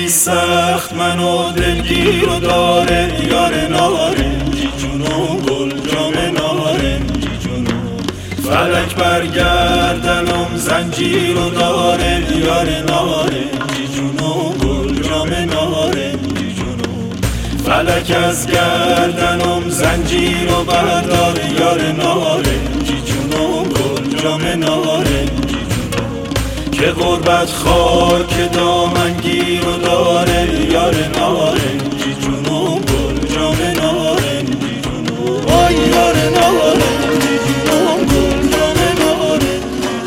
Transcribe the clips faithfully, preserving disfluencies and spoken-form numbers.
سخت منو دلگیر و داره یار نارنجی جونم گل جام نارنجی جونم فلک برگردنم زنجیر و داره یار نارنجی جونم گل جام نارنجی جونم فلک از گردنم زنجیر و بردار یار نارنجی جونم گل جام نارنجی که غربت خاک دامنگیر و داره یار نارنجی جونم گل جام نارنجی جونم آی یار نارنجی جونم گل جام نارنجی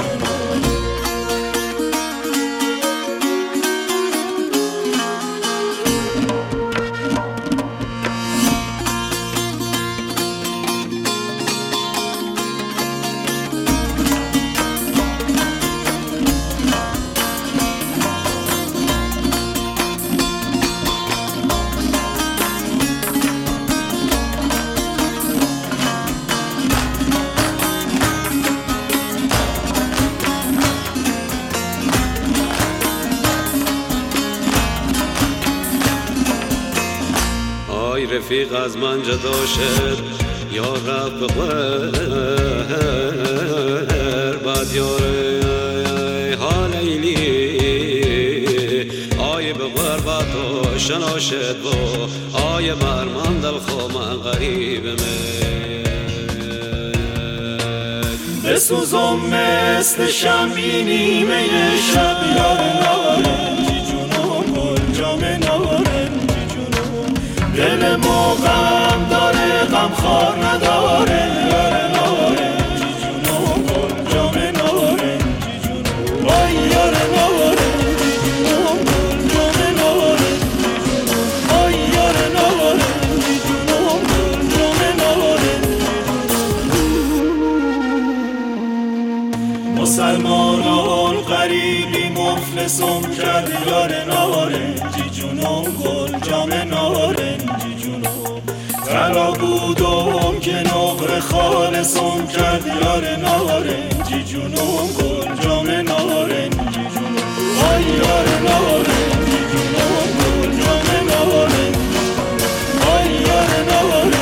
رفیق از من جدا شد یا رب بغیر بعد یار حال ایلی آی بغیر بعد تو شنا شد و آی بر من دل خو من غریب من بسوزم مثل شمعی نیمه شب یار نارنجی جونم گل جام نارنجی جونم دل ما غم داره غم خار نداره یار نارنجی جونم گل جام نارنجی جونم وای یار نارنجی جونم گل جام نارنجی جونم وای یار نارنجی جونم گل جام نارنجی مسلمانان غریبی مفلسم کرد یار نارنجی جونم گل جام نارنجی جونم ترا بودم که نقر خالصم کرد یار نارنجی جونم گل جام نارنجی جونم آی یار نارنجی جونم گل جام نارنجی آی یار نارنجی